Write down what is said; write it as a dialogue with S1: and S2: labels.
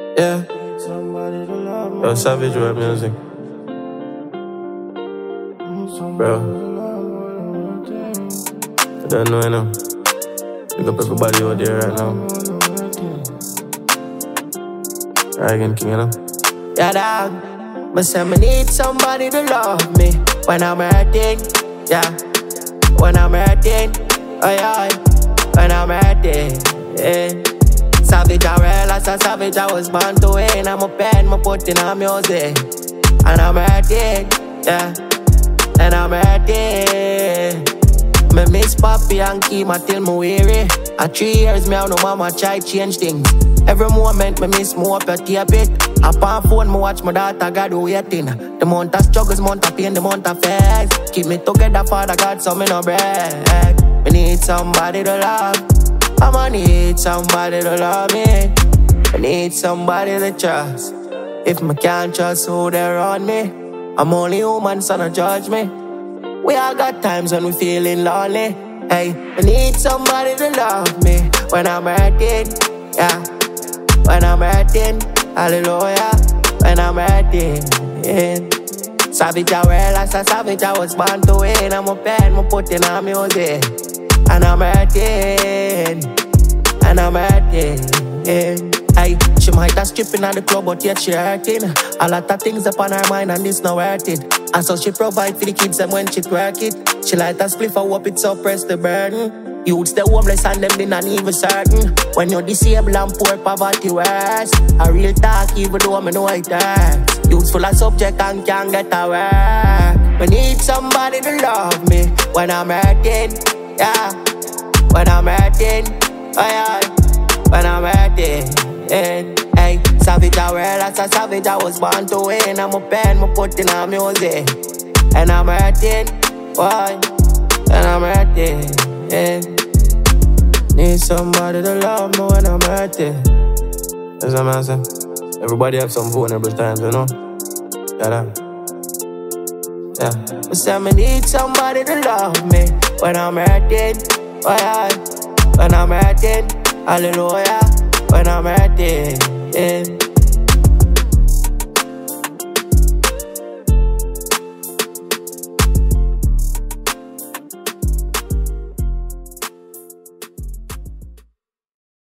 S1: Yeah. Yo, Savage rap music. Bro. I don't know, you know. Pick up everybody out there right now. Dragon King, you know.
S2: Yeah, dog. But say me need somebody to love me when I'm hurting. Yeah. When I'm hurting. Oh, yeah. When I'm hurting. Yeah. Savage, I realize a savage, I was born to win. I'm a pen, I'm putting on music. And I'm hurting, yeah. And I'm hurting. Me miss Papi and Kima till me weary. At 3 years, me have no mama try change things. Every moment, me miss me up, you tape it. Up on phone, me watch my daughter, God waiting. The month of struggles, month of pain, the month of facts. Keep me together, Father God, so me no break. Me need somebody to love. I'ma need somebody to love me. I need somebody to trust. If me can't trust who they around me, I'm only human, so don't judge me. We all got times when we feeling lonely. Hey, I need somebody to love me when I'm hurting. Yeah, when I'm hurting. Hallelujah, when I'm hurting. Yeah. Savage, I realize a savage, I was born to win. I'm a pen, I'm putting on music. And I'm hurting, and I'm hurting, yeah. Hey, she might have stripping at the club, but yet she hurting. A lot of things upon her mind and it's not worth it. And so she provide for the kids and when she twerk it. She light a spliff and hope it suppress the burden. Youths the homeless and them they not even certain. When you're disabled and poor, poverty worse. A real talk even though I know it hurts. Youths full of subject and can't get a work. We need somebody to love me when I'm hurting. Yeah, when I'm hurting, oh yeah, when I'm hurting, hey, savage, I realize a savage, I was born to win. I'm a pen, I'm putting on music, and I'm hurting, why, and I'm hurting, need somebody to love me when I'm hurting. That's what I'm saying. Everybody have some vulnerable times, you know, yeah. But say me need somebody to love me when I'm hurting, oh yeah. When I'm hurting, hallelujah. When I'm hurting, yeah.